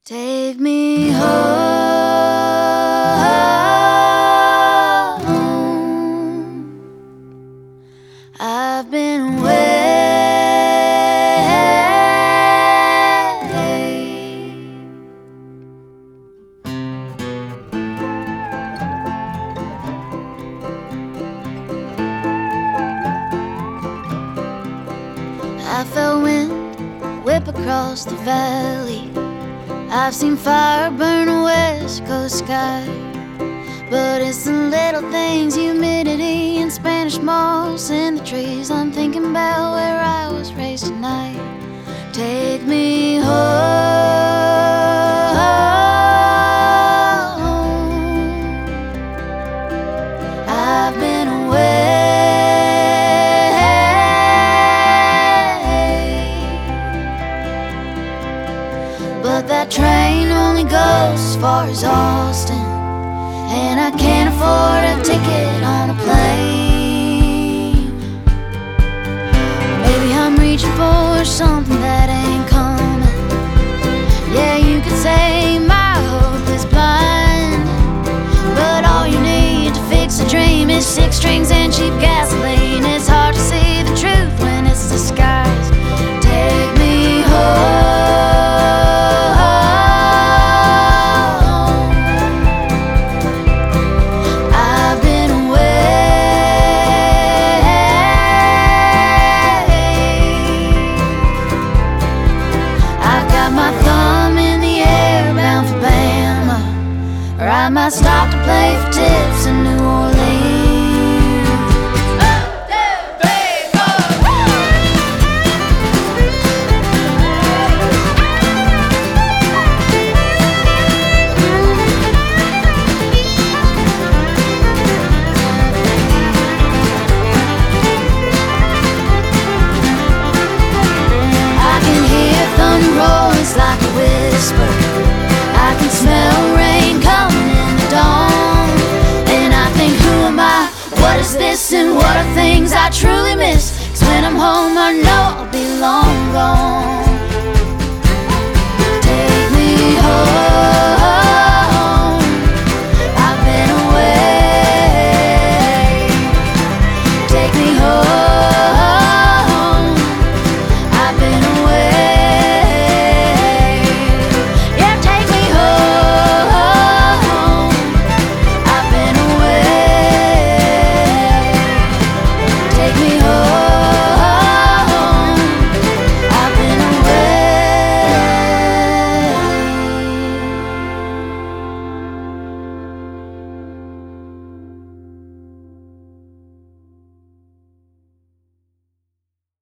Take me home. I've been away. I felt wind whip across the valley. I've seen fire burn a west coast sky. But it's the little things, humidity and Spanish moss in the trees. I'm thinking about where I was raised tonight. Take me home. I've been away. But that train only goes as far as Austin, and I can't afford a ticket on a plane. Maybe I'm reaching for something that ain't coming. Yeah, you could say my hope is blind, but all you need to fix a dream is 6 strings and cheap gasoline. It's hard to see the truth when it's disguised. Take me home. I might stop to play for tips and